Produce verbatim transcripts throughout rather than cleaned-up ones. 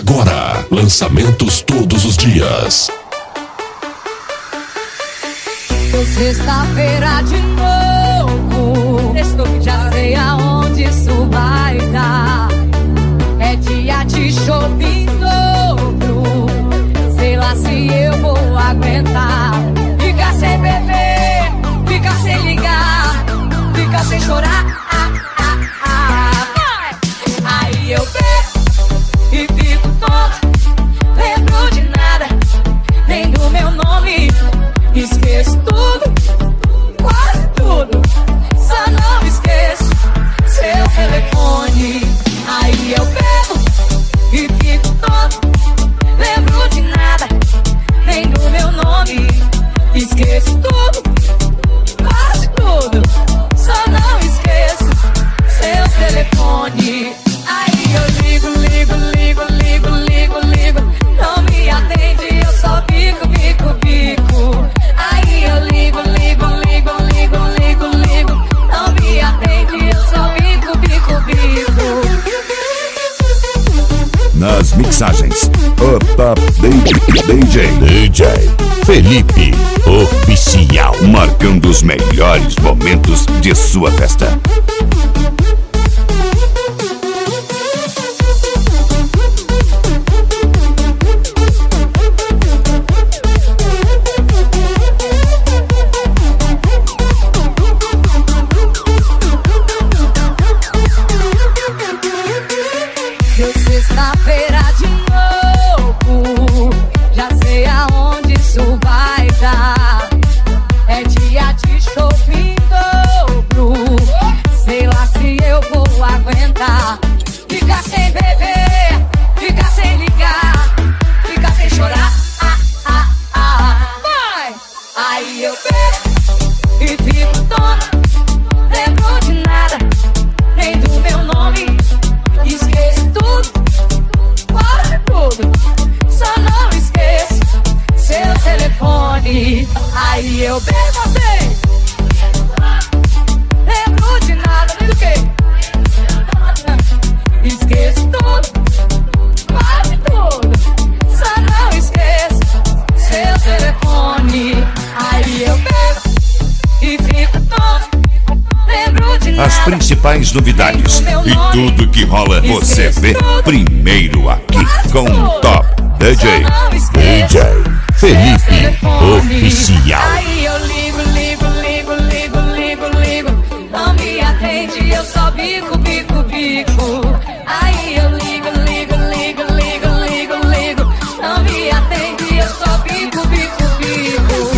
agora. Lançamentos todos os dias. Sexta-feira de novo, estou já sei aonde isso vai dar. É dia de show em dobro, sei lá se eu vou aguentar. Fica sem beber, fica sem ligar, fica sem chorar. Ah, ah, ah, vai. Aí eu bebo e fico tonto, lembro de nada, nem do meu nome. Esqueço tudo, quase tudo, só não esqueço seu telefone. Aí eu bebo e fico tonto, lembro de nada, nem do meu nome. Esqueço tudo, quase tudo, só não esqueço seu telefone. Aí eu ligo, ligo, ligo, ligo, ligo, ligo, não me atende, eu só bico, bico, bico. Aí eu ligo, ligo, ligo, ligo, ligo, ligo, não me atende, eu só bico, bico, bico. Nas mixagens, Up Up D J D J Felipe Oficial, marcando os melhores momentos de sua festa. Sexta-feira de novo, já sei aonde isso vai dar. É dia de show em dobro, sei lá se eu vou aguentar. Fica sem beber, fica sem ligar, fica sem chorar. Ah, ah, ah, vai! Aí eu bebo e fico tonto, lembro de nada, nem do meu nome. Esqueço tudo, quase tudo, só não esqueço seu telefone. Aí eu bebo assim, lembro de nada, nem do que. Esqueço tudo, quase tudo, só não esqueço seu telefone. Aí eu bebo e fico tonto, lembro de nada. As principais novidades e tudo que rola você vê primeiro aqui com o Top D J D J Felipe Oficial. Aí eu ligo, ligo, ligo, ligo, ligo, ligo, não me atende, eu só bico, bico, bico. Aí eu ligo, ligo, ligo, ligo, ligo, ligo, não me atende, eu só bico, bico, bico.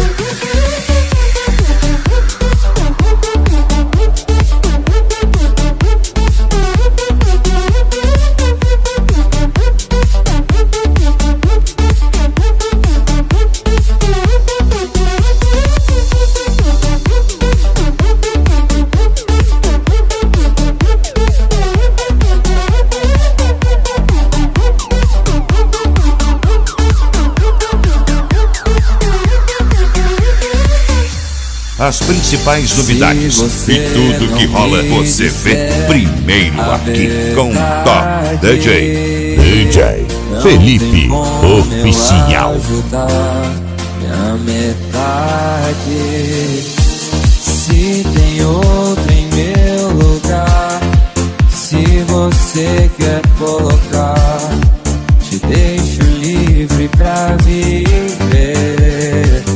As principais novidades e tudo que rola você vê primeiro aqui com o Top D J D J Felipe Oficial. Minha metade, se tem outra em meu lugar, se você quer colocar, te deixo livre pra viver.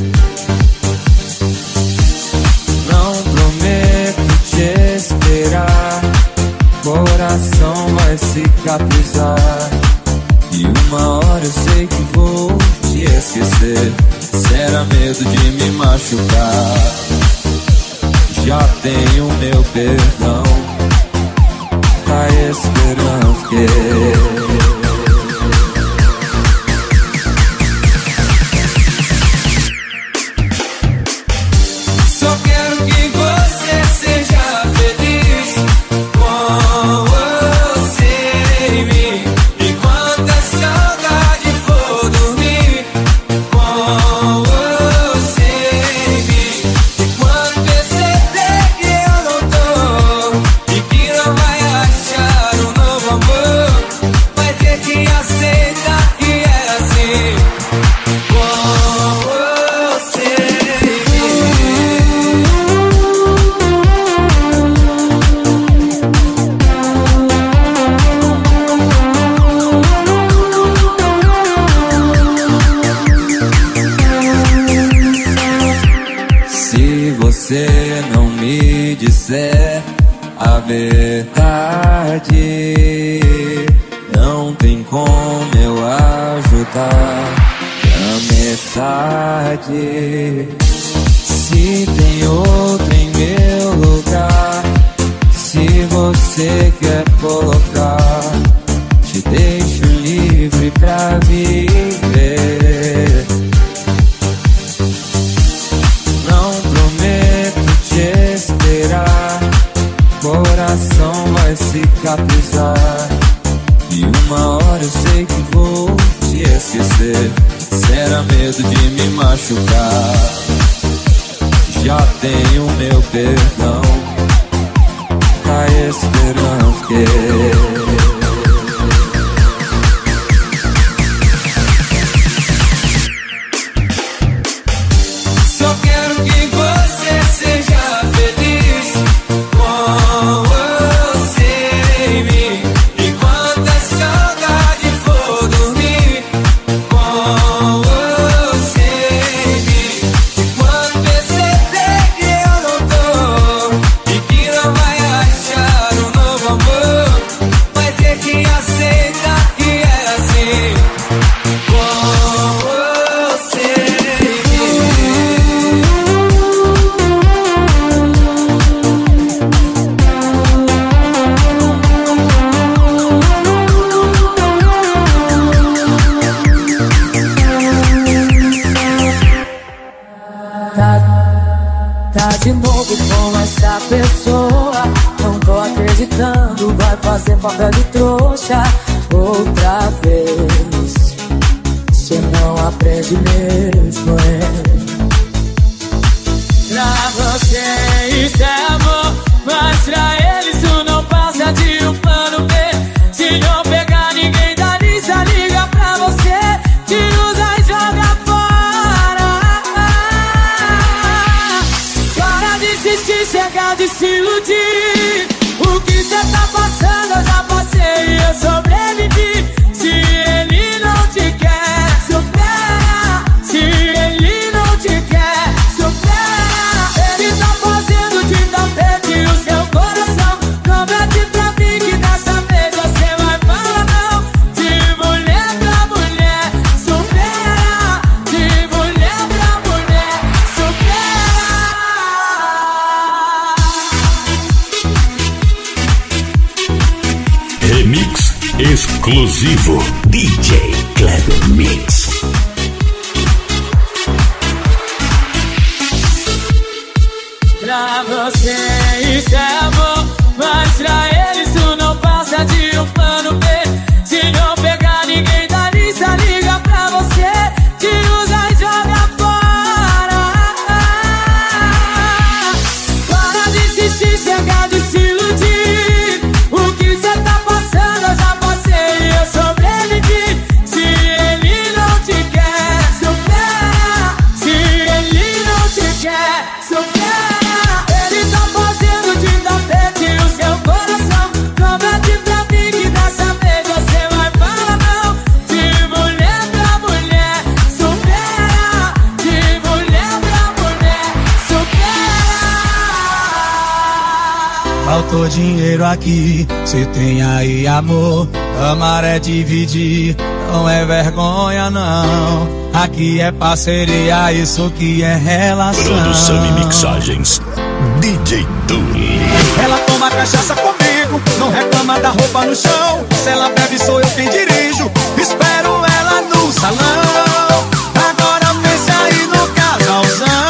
Não prometo te esperar, coração vai cicatrizar, e uma hora eu sei que vou te esquecer. Será medo de me machucar, já tenho meu perdão, tá esperando que vai achar um novo amor. verdade, não tem como eu ajudar a metade. Se tem outro em meu lugar, se você quer colocar, te deixo livre pra viver. Não prometo te esperar, coração vai cicatrizar, e uma hora eu sei que vou te esquecer. Será medo de me machucar, já tenho meu perdão, tá esperando que só quero que você seja feliz com você em mim. Enquanto a saudade for dormir com você em mim. E quando perceber que eu não tô e que não vai achar um novo amor, vai ter que aceitar que é assim com você em mim. Tá, tá de novo com essa pessoa, não tô acreditando, vai fazer papel de trouxa outra vez. Cê não aprende mesmo, é. Pra você isso é amor, mas pra ele isso não passa de um plano B. Se não pegar ninguém da lista, liga pra você, te usa e joga fora. Para de insistir, chega de se iludir. O que cê tá passando eu já passei e eu sobrevivi. Se ele não te quer, supera. Se ele não te quer, supera. Ele tá fazendo de tapete o seu coração. Promete pra mim que dessa vez você vai falar não. De mulher pra mulher, supera. De mulher pra mulher, supera. Remix exclusivo D J Kleber Mix. Pra você isso é amor, mas pra ele isso não passa de um plano B. Se não pegar ninguém da lista, liga pra você, te usa e joga fora. Para de insistir, chega de se iludir. O que cê tá passando eu já passei e eu sobrevivi. Se ele não te quer, supera. Se ele não te quer, supera. Ele tá fazendo de tapete o seu coração. Promete pra mim que dessa vez você vai falar não. De mulher pra mulher, supera. De mulher pra mulher, supera. Faltou dinheiro aqui, cê tem aí amor. Amar é dividir, não é vergonha não. Aqui é parceria, isso que é relação. Produção e mixagens D J Tuli. Ela toma cachaça comigo, não reclama da roupa no chão. Se ela bebe sou eu quem dirijo, espero ela no salão. Agora pense aí no casalzão.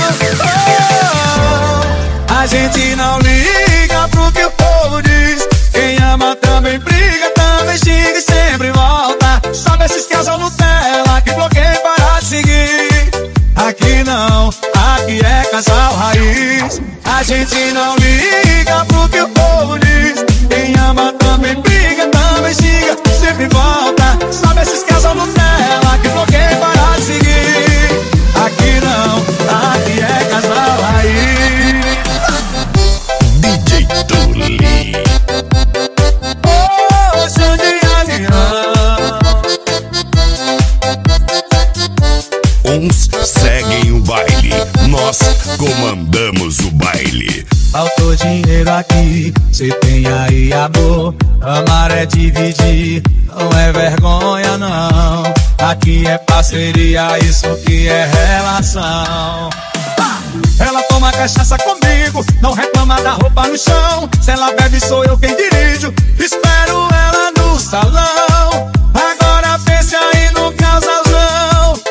Oh, a gente não liga pro que o povo diz. Quem ama também briga, também xinga e sempre volta. Sabe esses casal Nutella que bloqueia para seguir? Aqui não, aqui é casal raiz. A gente não liga pro que o povo diz. Quem ama também briga, também xinga, sempre volta. Sabe esses casal Nutella que bloqueia para seguir? Aqui não, aqui é casal raiz. D J Tuli. Uns seguem o baile, nós comandamos o baile. Faltou e amor. Amar é dividir, não é vergonha não. Aqui é parceria, isso que é relação. Ela toma cachaça comigo, não reclama da roupa no chão. Se ela bebe sou eu quem dirijo, espero ela no salão. Agora pense aí no casalzão.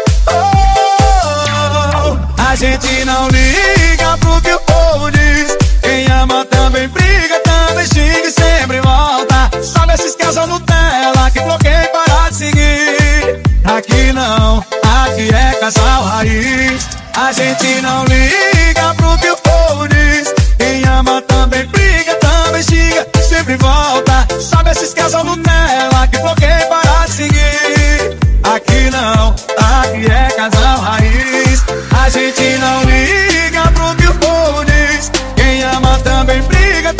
Oh, a gente não liga pro que o povo diz. Quem ama também briga, também xinga e sempre volta. Sabe esses casal Nutella que bloqueia para de seguir? Aqui não, aqui é casal raiz. A gente não liga pro que o povo diz. Quem ama também briga, também xinga, sempre volta. Sabe esses casal Nutella que bloqueia para de seguir? Aqui não, aqui é casal raiz. A gente não liga pro que o povo diz. Quem ama também briga.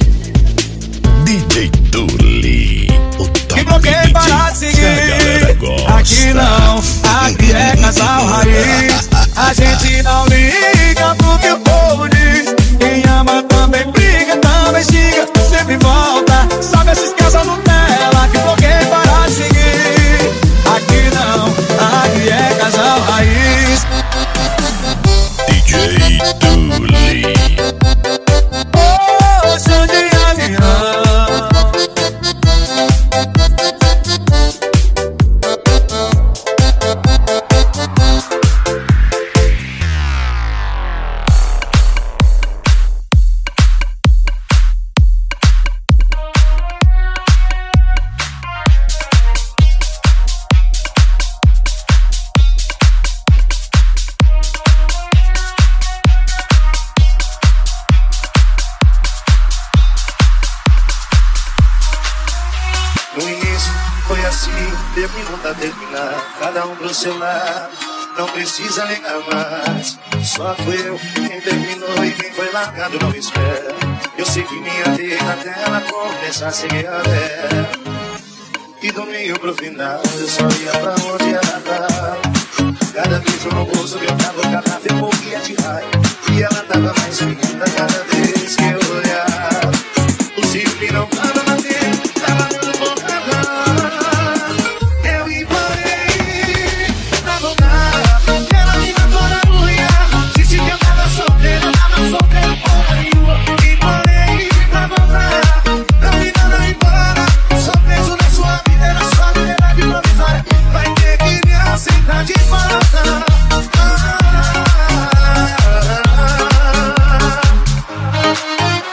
D J Duli, o top que bloqueia para de seguir. Aqui não, aqui é casal raiz. A gente não liga pro que o povo diz. Quem ama também briga, também xinga, sempre volta. Sabe esses casal Nutella que bloqueia para de seguir? Aqui não, aqui é casal raiz. D J Duli. Oh, Xandianian. Terminar, cada um pro seu lado, não precisa ligar mais. Só fui eu quem terminou e quem foi largado não espera. Eu segui minha vida até ela começar a seguir a dela. E domingo pro final eu só ia pra onde ela tava. Cada beijo no bolso que eu tava, cada vez eu morria de raiva. E ela tava mais linda cada vez que eu olhava. O ciúme não tava batendo, tava dando porrada. De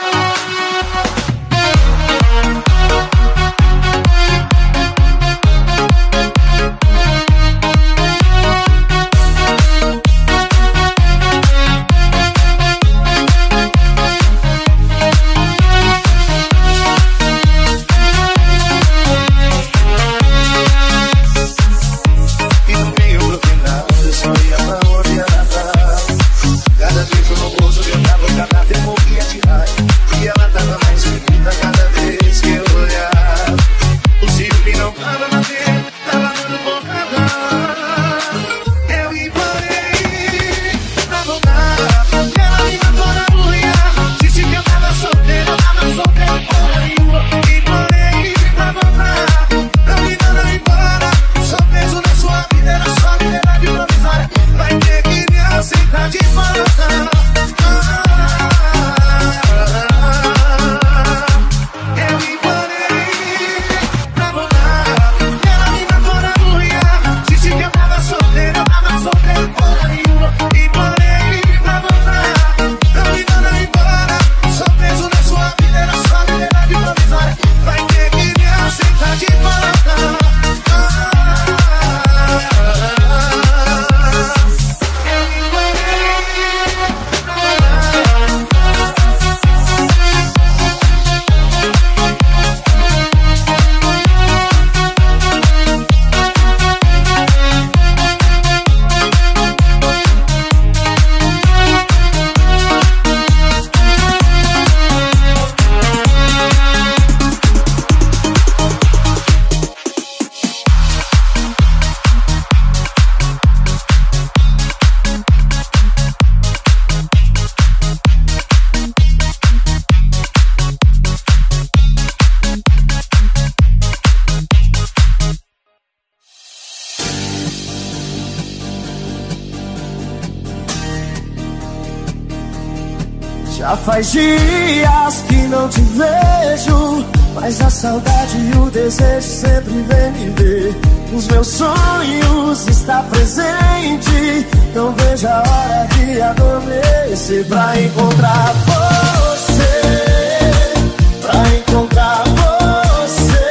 Já faz dias que não te vejo, mas a saudade e o desejo sempre vem me ver. Nos meus sonhos está presente, não vejo a hora de adormecer pra encontrar você, pra encontrar você.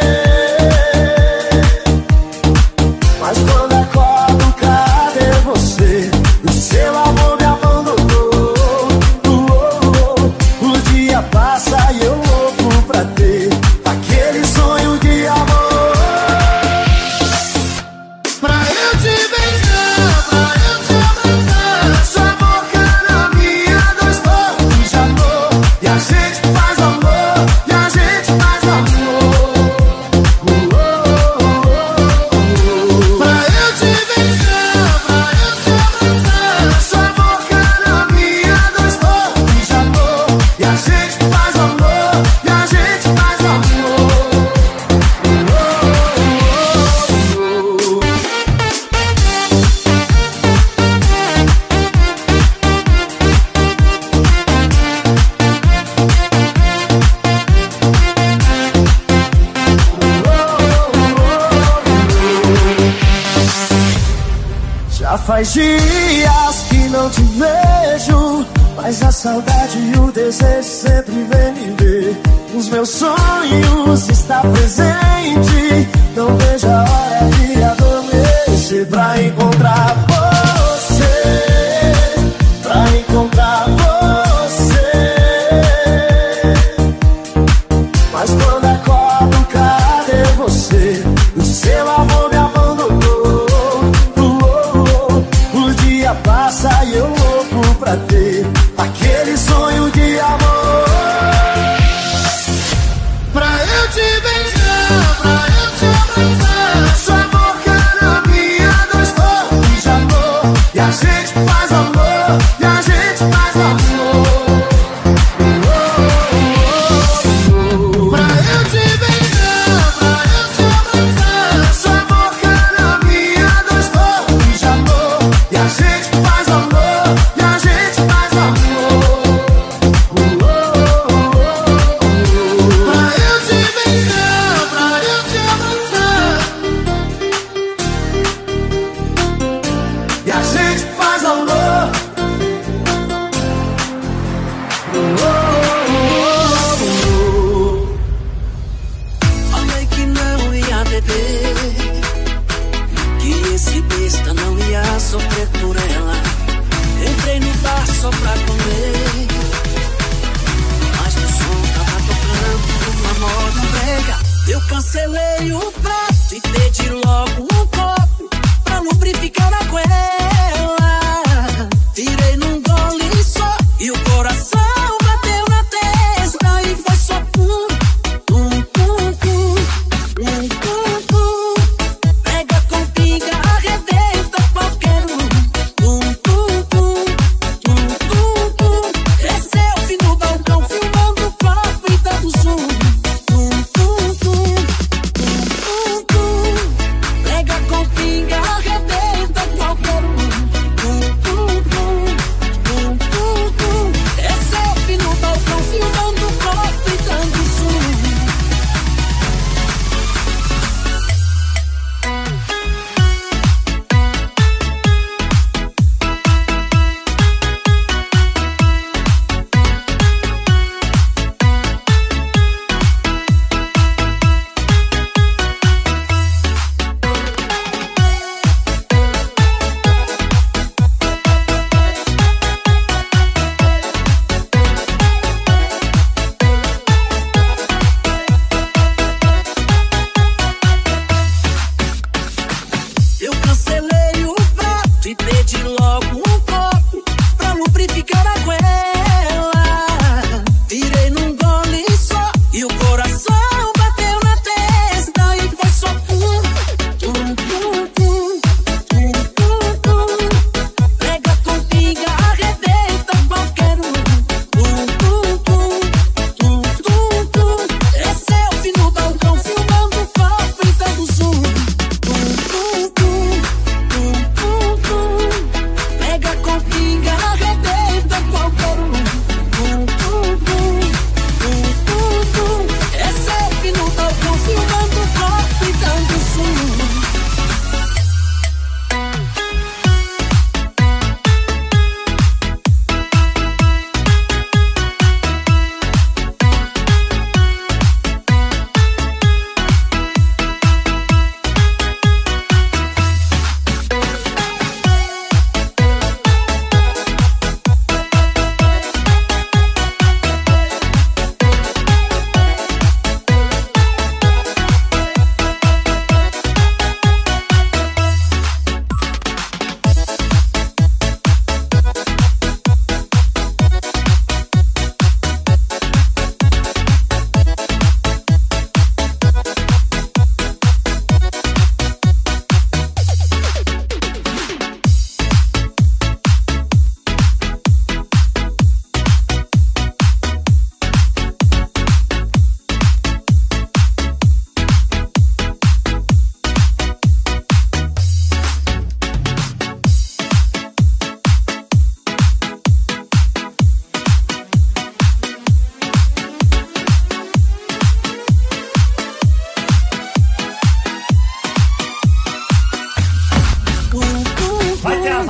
Mas quando acordo, cadê você? O seu amor me abandonou. O dia passa e eu louco pra ter aquele sonho de amor. Pra eu te beijar, pra eu te abraçar, sua boca na minha, dois corpos de amor. E a gente faz amor, e a gente faz amor. uh, oh, oh, oh. Pra eu te beijar, pra eu te abraçar, sua boca na minha, dois corpos de amor. E a gente faz amor, e a gente faz amor. uh, oh, oh, oh. Já faz dias que não te vejo, mas a saudade e o desejo sempre vem me ver. Nos meus sonhos está presente, não vejo a hora de adormecer pra encontrar você, pra encontrar você. Mas quando acordo, cadê você? O seu amor me abandonou. O dia passa e eu louco pra ter aquele sonho de amor. Pra eu te beijar, pra eu te abraçar, sua boca na minha, dois corpos de amor. E a gente faz amor, e a gente faz amor. Pra eu te beijar, pra eu te abraçar, sua boca na minha, dois corpos de amor. E a gente faz amor, e a gente faz amor. Pra eu te beijar, pra eu te abraçar, e a gente faz amor. Falei que não ia beber, que esse besta não ia sofrer por ela. Entrei no bar só pra comer, mas o som tava tocando uma moda brega. Eu cancelei o prato e pedi logo um copo pra lubrificar a goela. Tirei num gole só e o coração bateu na testa e foi só pum, pum, pum, pum, pum, pum, pum. Pega com pinga, arrebenta qualquer um. Pum, pum, pum, pum, pum, pum. Desceu, fim no balcão, filmando o copo e dando zoom. Pum, pum, pum, pum, pum, pum.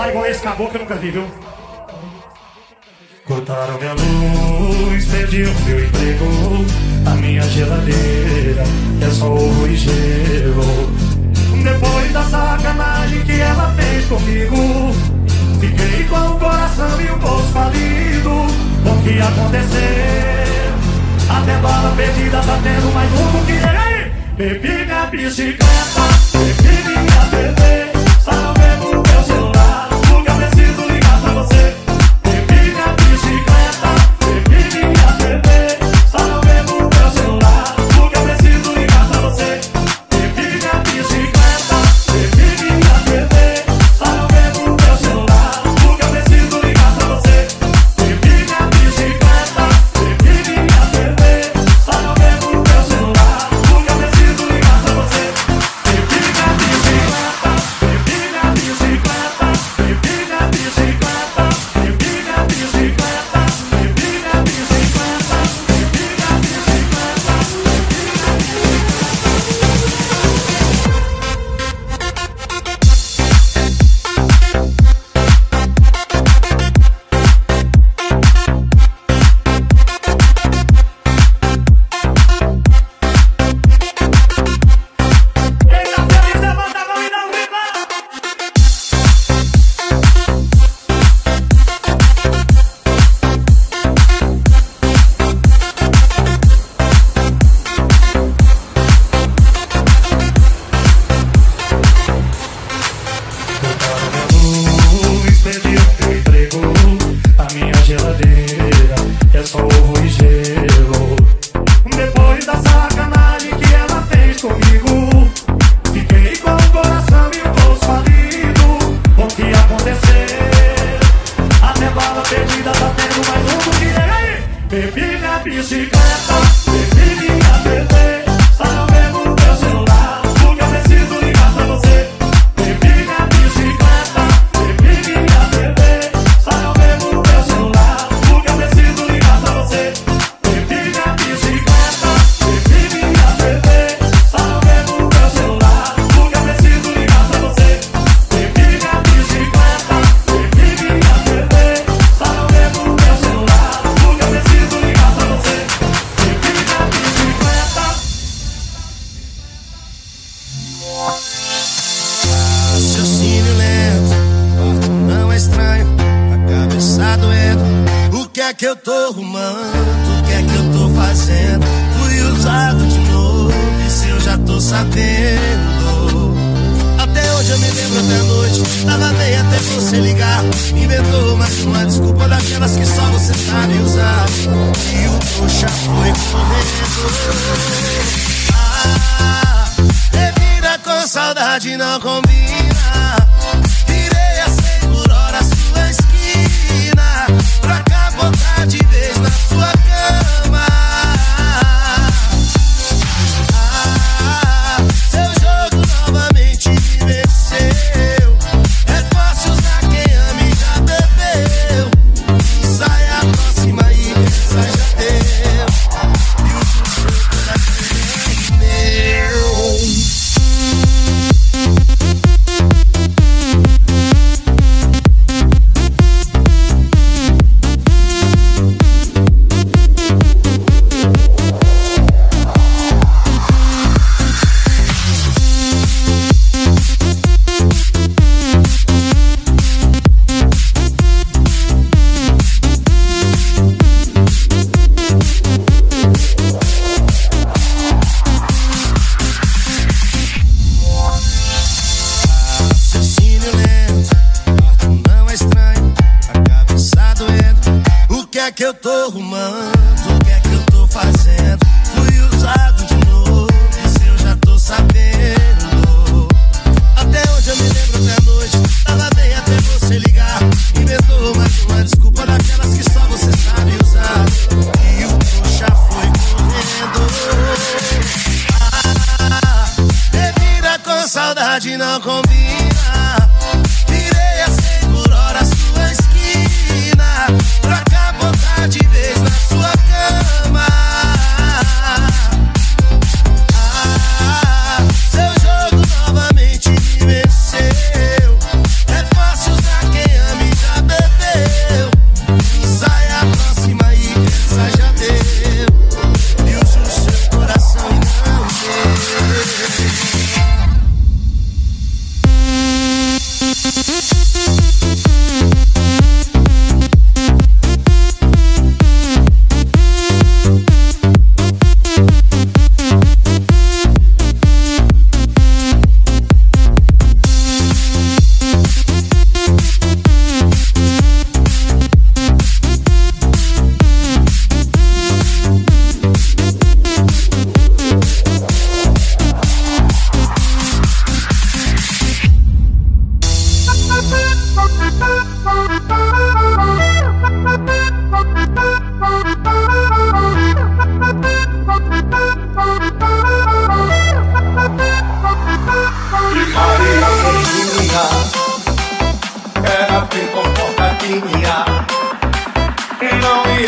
dançar igual esse caboclo que eu nunca vi, viu? Cortaram minha luz, perdi o meu emprego. A minha geladeira é só ovo e gelo. Depois da sacanagem que ela fez comigo, fiquei com o coração e o bolso falido. O que aconteceu? Até bala perdida tá tendo mais um que aí. Bebi minha bicicleta, bebi minha T V, salvei o meu celular, nunca preciso ligar pra você. Bebi minha bicicleta, bebi minha T V, salvei o meu celular, nunca preciso ligar pra você. Bebi minha bicicleta, bebi minha T V, salvei o meu celular, nunca preciso ligar pra você. Bebi minha bicicleta, bebi minha T V, salvei o meu celular, nunca preciso ligar pra você. Bebi minha bicicleta, bebi minha bicicleta, bebi minha bicicleta, bebi minha bicicleta, bebi minha bicicleta, bebi minha Quem tá feliz, levanta a mão e dá um grito. Luz, perdi o meu emprego. A minha geladeira é só ovo e gelo. Depois da sacanagem que ela fez comigo, fiquei com o coração e o bolso falido. O que aconteceu? Até bala perdida tá tendo mais um do que aí. Bebi minha bicicleta, bebi minha T V, salvei o meu celular, nunca preciso ligar pra você. Bebi minha bicicleta, bebi minha T V, salvei o meu celular, nunca preciso ligar pra você. Bebi minha bicicleta, bebi minha T V, salvei o meu celular, nunca preciso ligar pra você. Bebi minha bicicleta, bebi minha T V, salvei o meu celular, nunca preciso ligar pra você. Bebi minha bicicleta. Raciocínio lento, não é estranho, a cabeça doendo. O que é que eu tô arrumando? O que é que eu tô fazendo? Fui usado de novo, isso eu já tô sabendo. Até hoje eu me lembro até noite, tava bem até você ligar. Inventou mais uma desculpa daquelas que só você sabe usar. E o trouxa foi correndo. Ah, revira com saudade, não combina. Virei a cem por hora a sua esquina, pra capotar de vez na sua cama. Ah, seu jogo novamente me venceu. É fácil usar quem ama e já bebeu. E sai a próxima e pensa já deu. E o futuro daquele meu. Raciocínio lento, não é estranho, a cabeça doendo. O que é que eu tô arrumando? O que é que eu tô fazendo? Fui usado de novo, isso eu já tô sabendo. Até hoje eu me lembro até a noite, tava bem até você ligar. Inventou mais uma desculpa daquelas que só você sabe usar. E o trouxa foi correndo. Ah, revira com saudade, não combina. Virei a cem por hora a sua esquina, pra capotar de vez na sua cama. Ah, seu jogo novamente me venceu. É fácil usar quem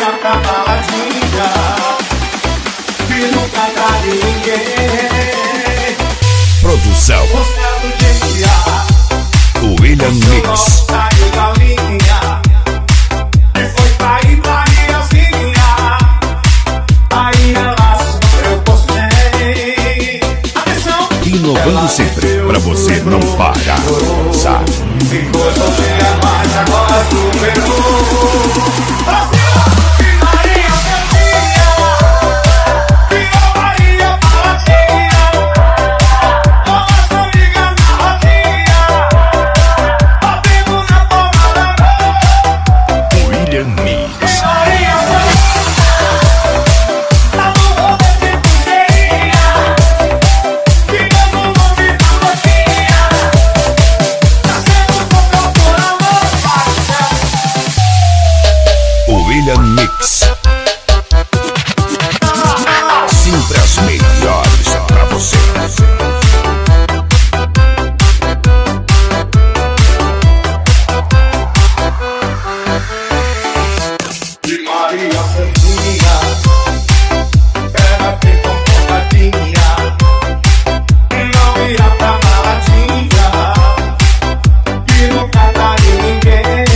ia pra baladinha e nunca traí ninguém. Produção Mostrando dia, William o Mix. saiu da linha e foi pra Italiazinha. Aí ela sofreu por cem. Atenção! Inovando sempre, pra você não parar de dançar. Ficou sozinha, mas agora superou. Brasil! Que Maria Santinha, que Maria Palatinha, nossa amiga na rodinha, batendo na palma da mão. William Mix. Que Maria Santinha, tá no rolê de pulseirinha, ficando longe da boquinha, tá sendo tocado por amor, parceiro. William Mix. Sempre as melhores pra você. De Maria Santinha, era bem comportadinha, não ia pra baladinha e nunca traí ninguém.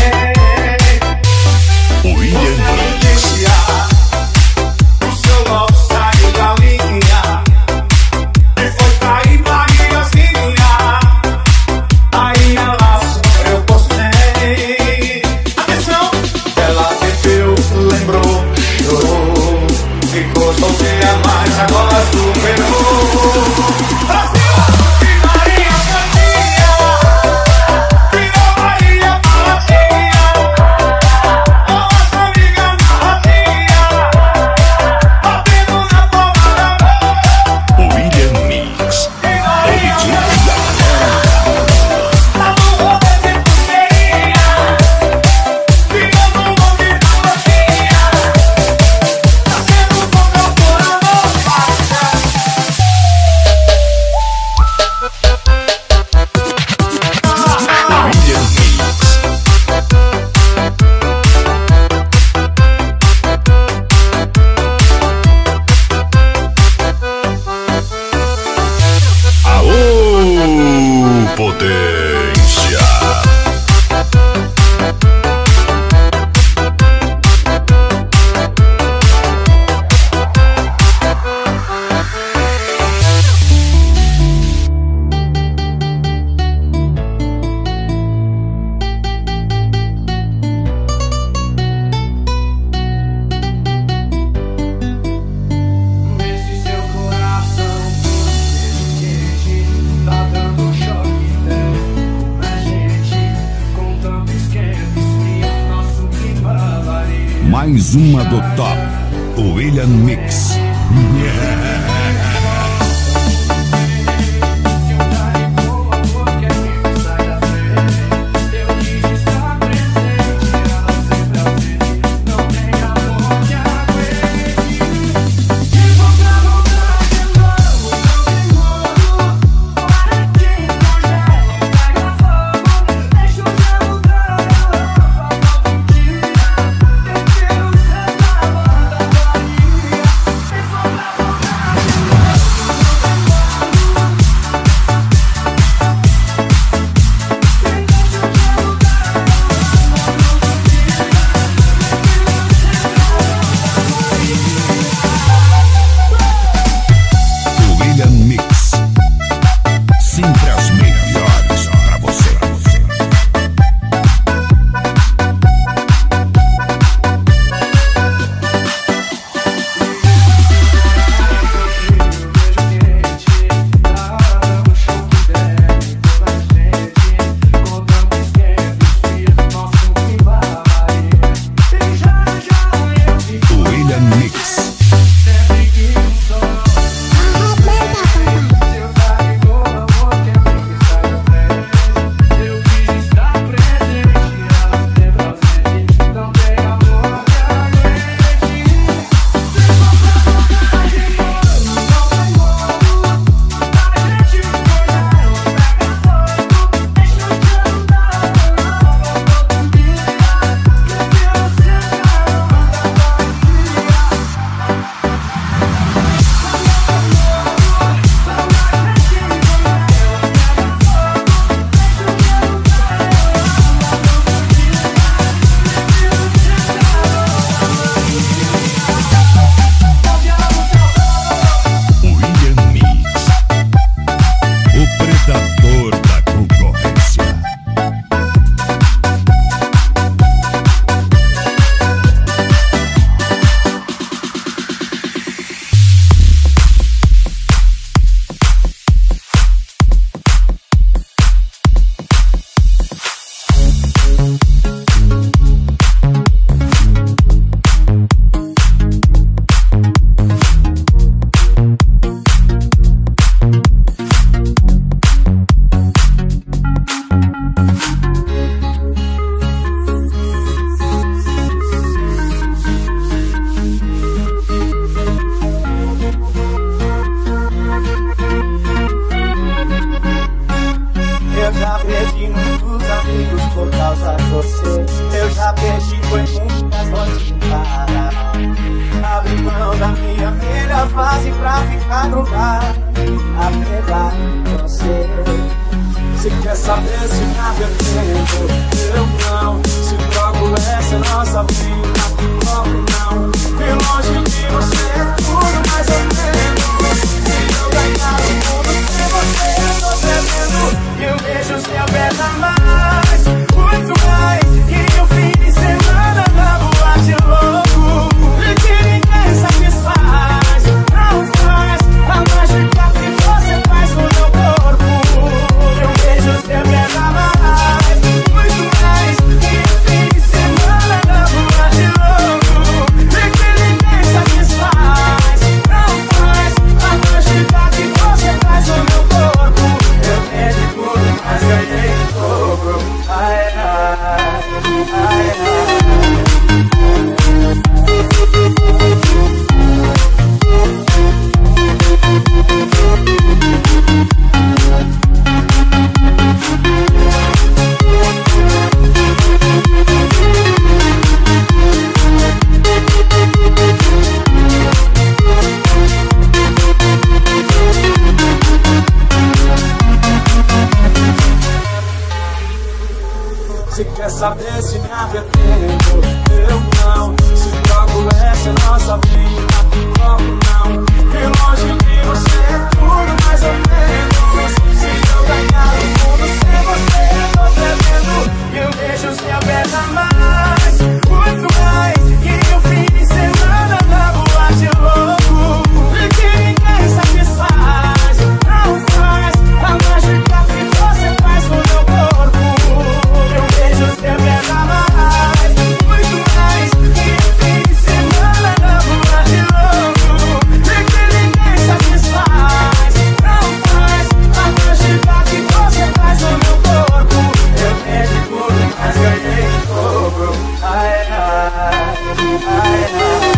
William Mix. O seu logo saiu da linha e foi pra Italiazinha. Aí ela sofreu por cem. Atenção! Ela bebeu, lembrou, chorou, ficou solteira, mas agora superou. Brasil! Que Maria Santinha, que Maria Palatinha, nossa amiga na rodinha, batendo na palma da mão. William Mix. Que Maria Santinha, tá no rolê de pulseirinha, ficando longe da boquinha, tá sendo tocado por amor, parceiro. William Mix. Aô, potência. Esse seu coração quente, tá dando choque dentro na gente, com tanto esquema, esfria nosso clima varia. Mais uma do top. William Mix. Eu quis estar presente, ela sempre ausente, não tem amor que aguente. E vou pra voltar de novo, não tem modo, para que congela, pega fogo, deixa o gelo dando, falta um dia, eu quero ser na banda Bahia. E vou pra voltar. madrugada a pegar você. Se quer saber se me arrependo, eu não. Se troco essa nossa vida, logo não. E longe de você é tudo mais ou menos. Se eu ganhar o mundo sem você, eu tô perdendo. E eu vejo se aperta mais, muito mais. E o fim de semana na boate louco, e que ninguém satisfaz. Não faz a mágica que você faz no meu corpo. Eu vejo se aperta mais, muito mais. E o fim de semana na boate louco, e que ninguém satisfaz. Não faz a mágica que você faz no meu corpo. Eu perdi tudo, mas ganhei em dobro. Ai, ai, ai, ai. Se quer saber se me arrependo, eu não. Se troco essa nossa vida, logo não. E longe de você é tudo mais ou menos. Se eu ganhar o mundo sem você, eu tô perdendo. E eu vejo se aperta mais, muito mais. E o fim de semana na boate louco, e que ninguém satisfaz. Não faz a mágica que você faz no meu corpo. Eu vejo se aperta mais, muito mais. E o fim de semana na boate louco, e que ninguém satisfaz. Não faz a mágica que você faz no meu corpo. Eu perdi tudo, mas ganhei em dobro. Ai, ai, ai, ai.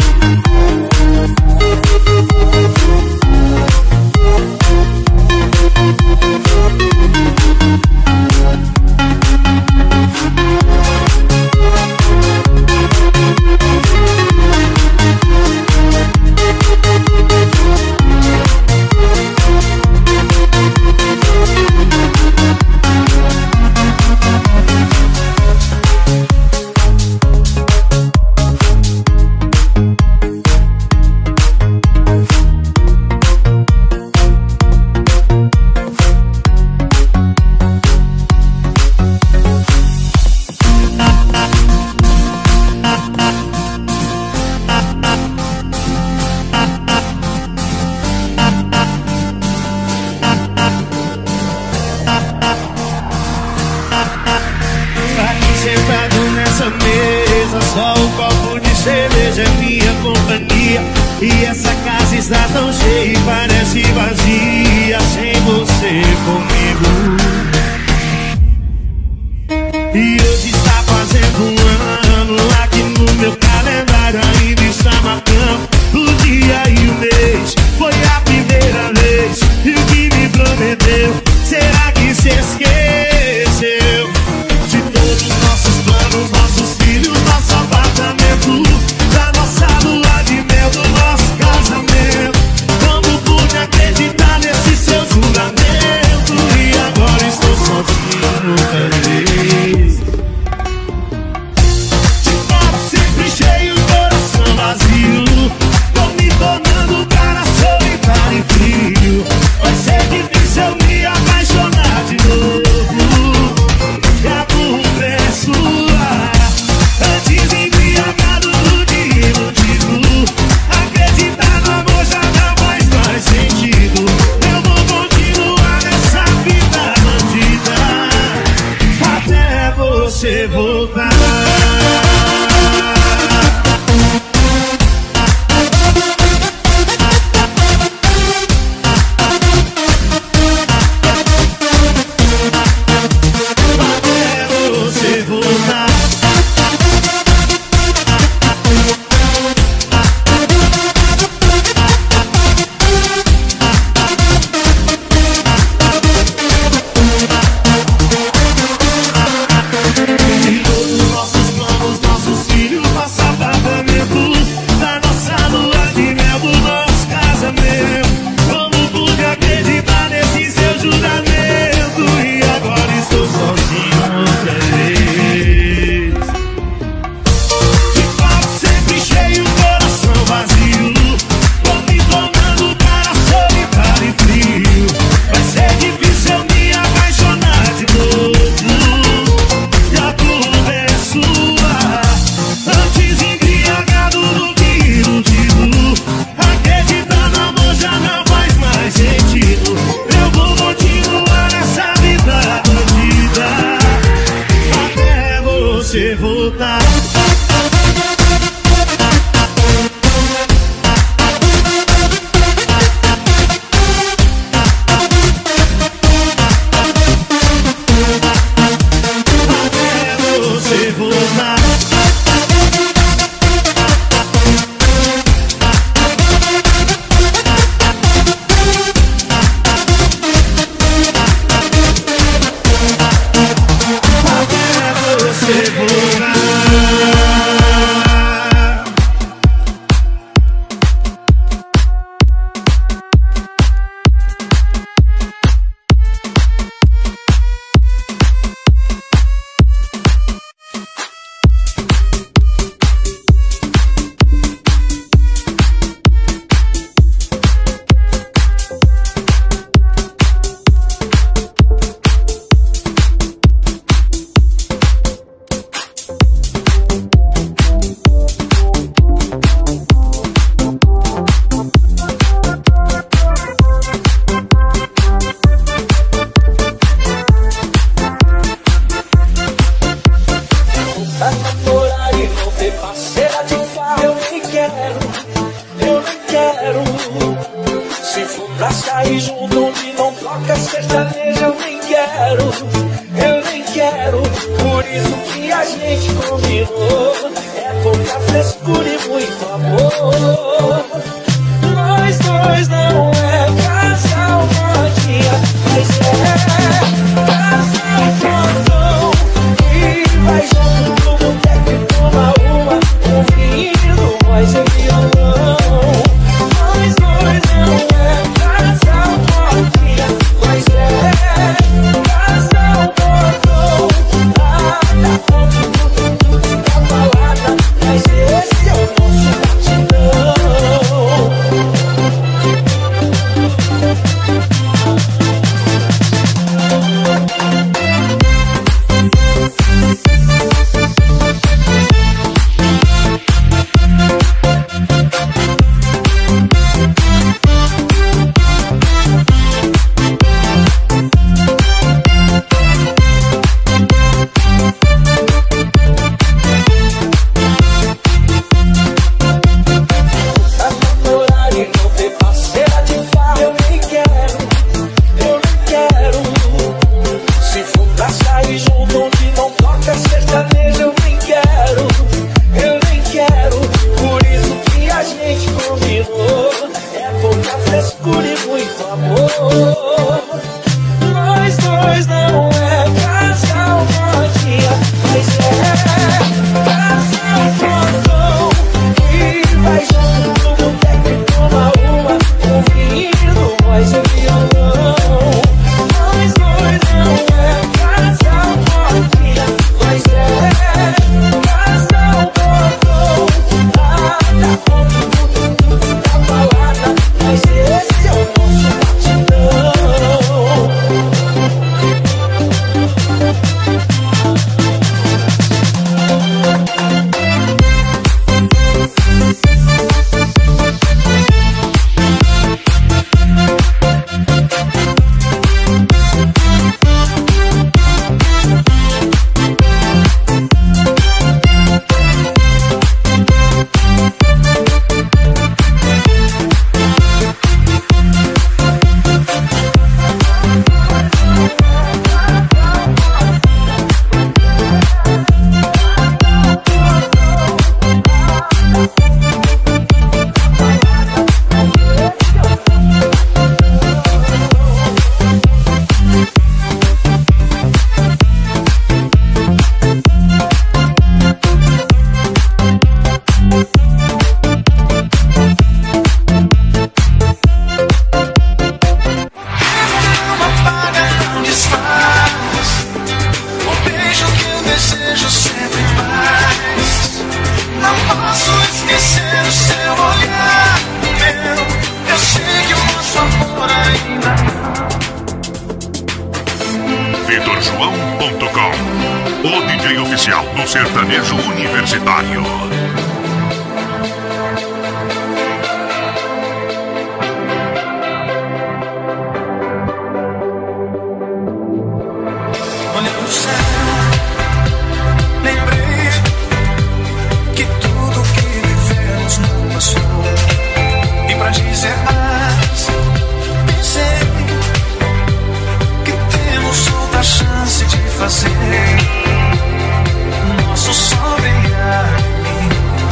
Sentado nessa mesa, só um copo de cerveja é minha companhia. E essa casa está tão cheia e parece vazia sem você comigo. E hoje está fazendo um ano, aqui no meu calendário ainda está marcando o dia e o mês. Foi a primeira vez, e o que me prometeu, será que se esqueceu? De todos os nossos planos, nossos filhos, nosso apartamento, da nossa lua de mel, do nosso casamento. Como pude acreditar nesse seu juramento? E agora estou sozinho outra vez. De copo sempre cheio, coração vazio. Tô me tornando um cara solitário e frio. Vai ser difícil eu me apaixonar de novo. Gato preço antes embriagado de iludido. Acreditar no amor já não mais faz sentido. Eu vou continuar nessa vida bandida até você voltar. sair junto onde não toca sertanejo, eu nem quero, eu nem quero. Por isso que a gente combinou, é pouca frescura e muito amor. Nós dois não é casal modinha, mas é casal fodão. E vai junto pro boteco e toma uma, ouvindo voz e violão. Nós dois não é casal modinha, mas é casal fodão. Nada ponto da balada, mas esse é o nosso batidão. vitor joão ponto com, o D J oficial do sertanejo universitário. Olhei pro céu, lembrei que tudo que vivemos não passou. E pra dizer mais, pensei que temos outra chance de fazer nosso sol brilhar em mim.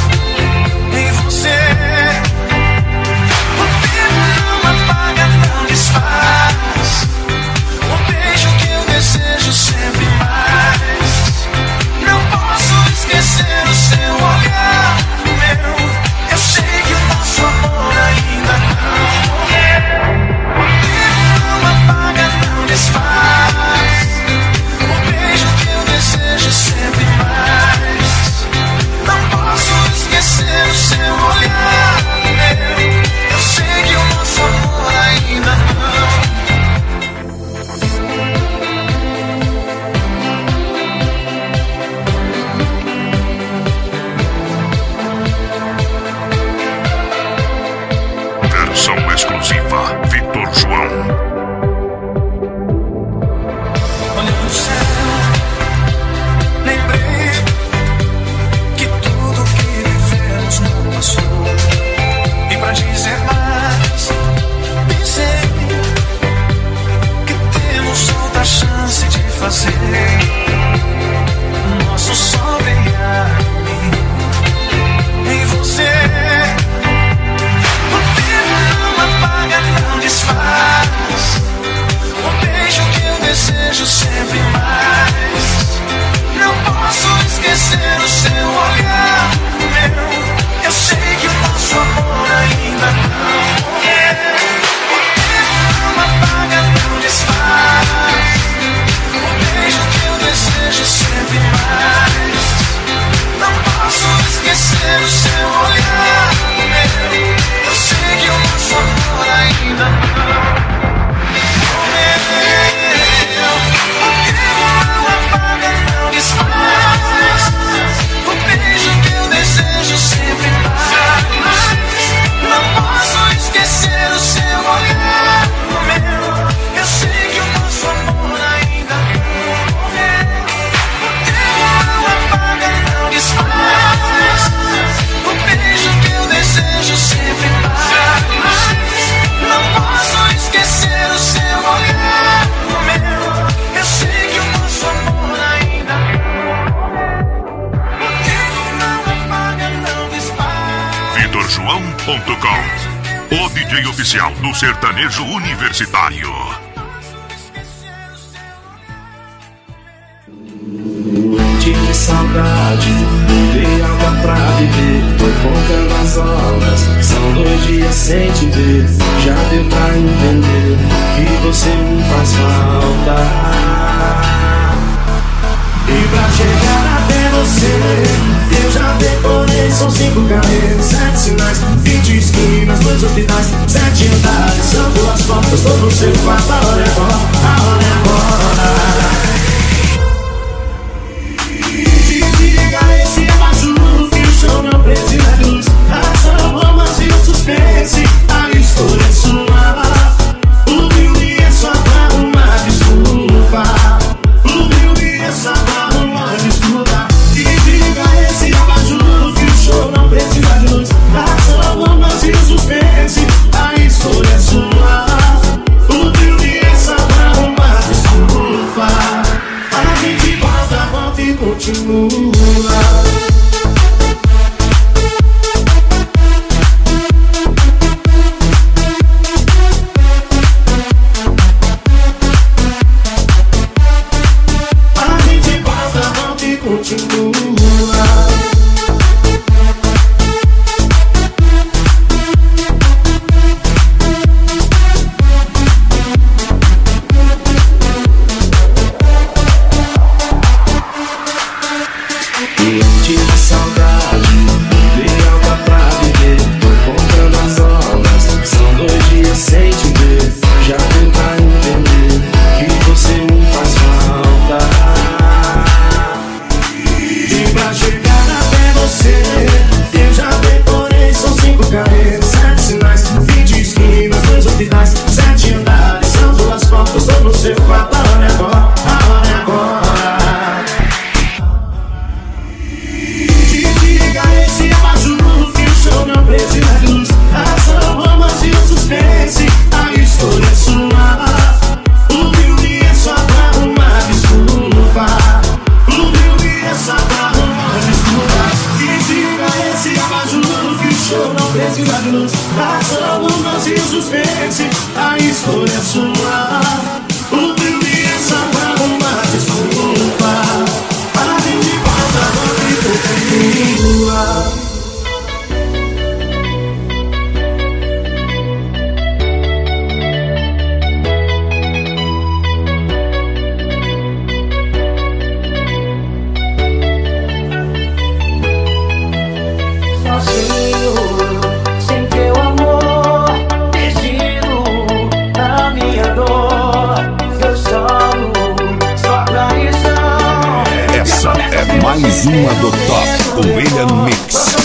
ponto com, o D J oficial do sertanejo universitário. Tive saudade, dei alma pra viver. Tô contando as horas, são dois dias sem te ver. Já deu pra entender que você me faz falta. E pra chegar até você, eu já decorei. São cinco carreiras, sete sinais, vinte esquinas, dois hospitais, sete andares, são duas portas, tô no seu quarto. A hora é agora, a hora é agora. Desliga esse abajur, que o chão não precisa de luz. Ação, romance e o suspense, a escolha é sua. O filme é só pra arrumar desculpa. O filme é só pra arrumar desculpa. Desliga esse abajur, que o show não precisa de luz. Ação, romance e o suspense, a escolha é sua. O filme é só pra arrumar desculpa. A gente volta, volta e continua. Mais uma do Top, o William Mix.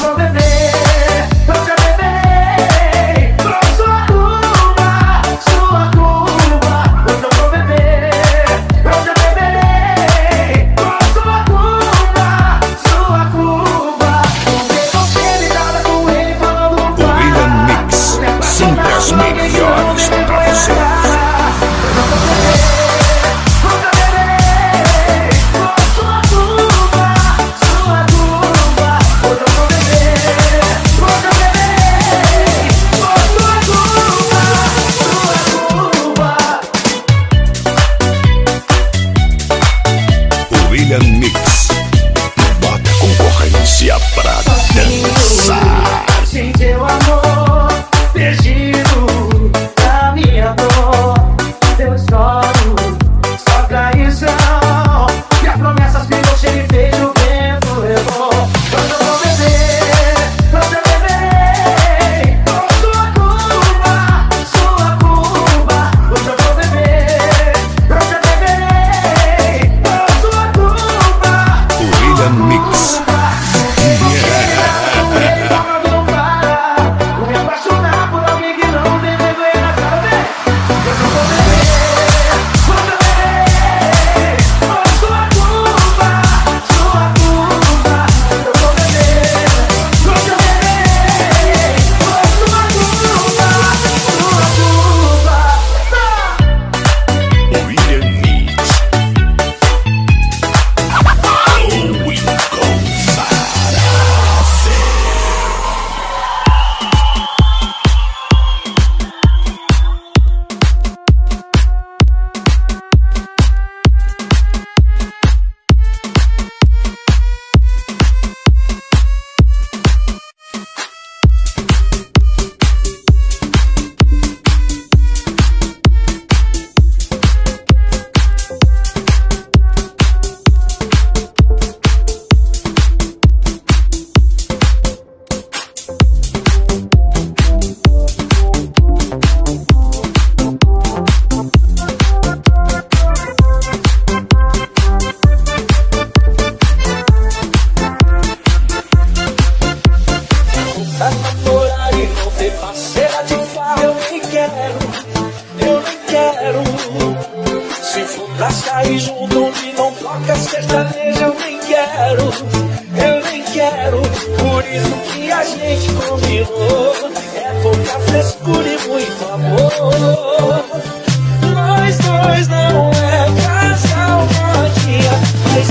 Yeah. sair junto onde não toca sertanejo, eu nem quero, eu nem quero. Por isso que a gente combinou, é pouca frescura e muito amor. Nós dois não é casal modinha, mas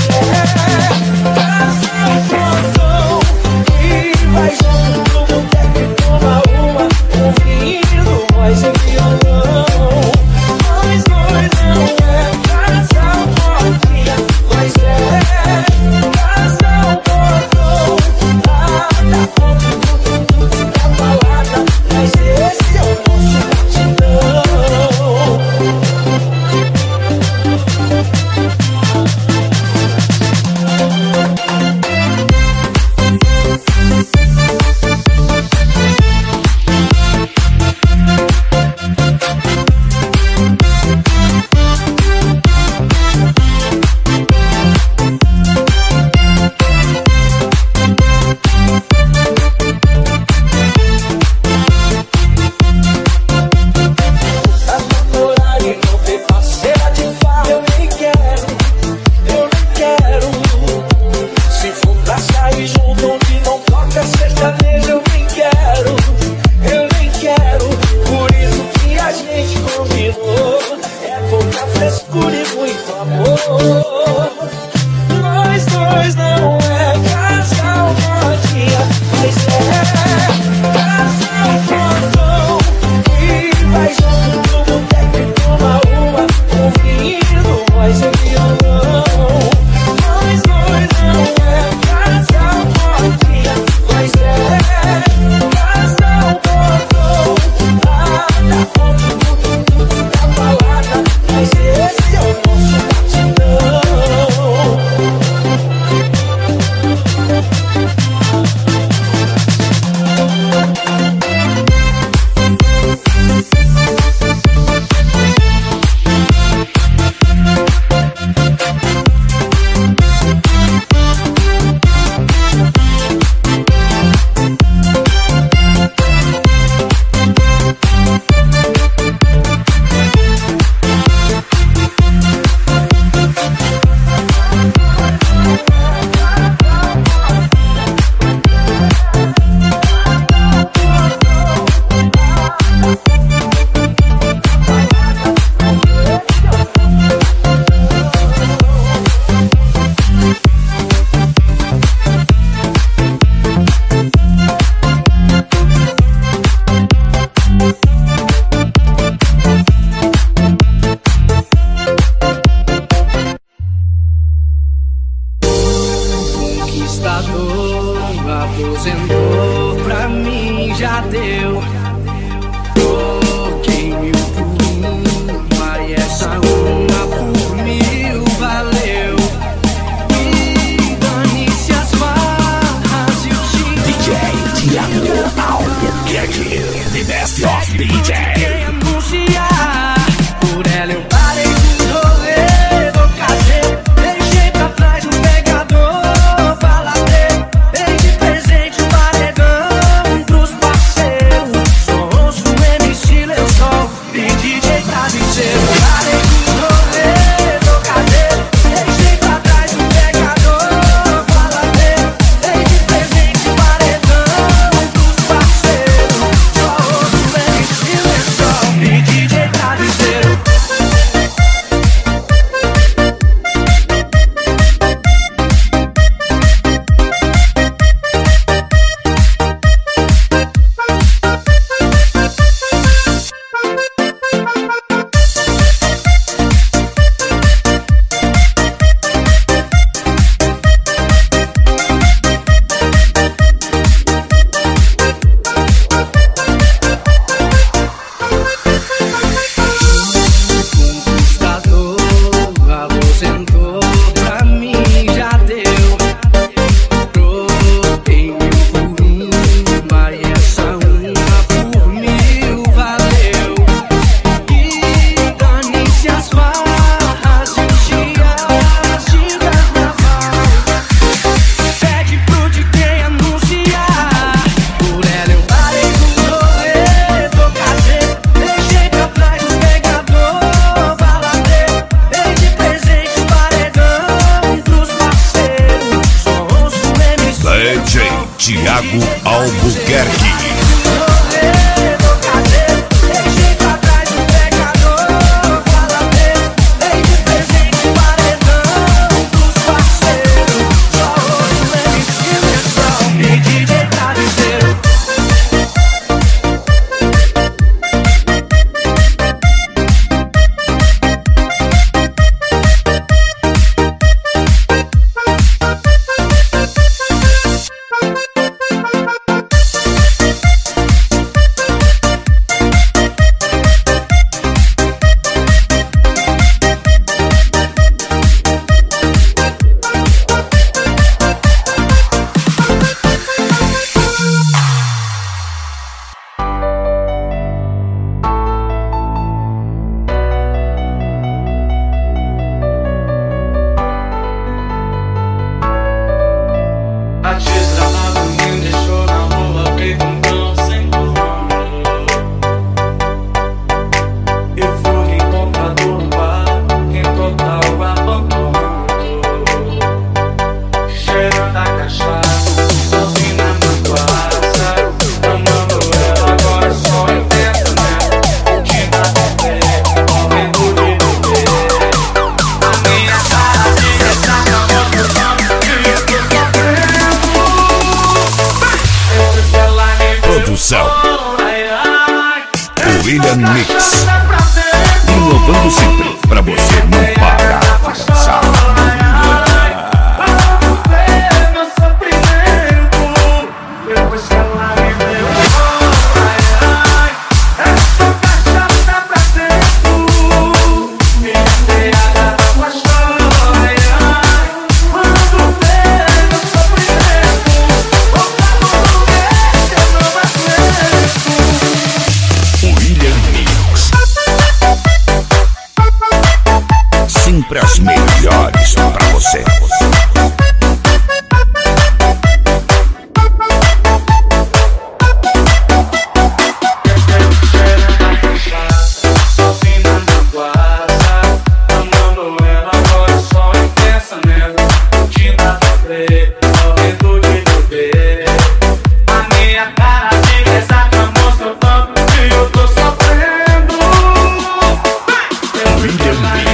é casal fodão. E vai junto no boteco e toma uma, ouvindo voz e violão. Nós dois não é casal modinha, mas é casal fodão. Nada contra tudo da balada, mas esse é o nosso batidão. Mas esse é o nosso batidão. D J Thiago Albuquerque. William Mix, inovando sempre pra você não parar de dançar. Sempre as melhores pra você. William Mix.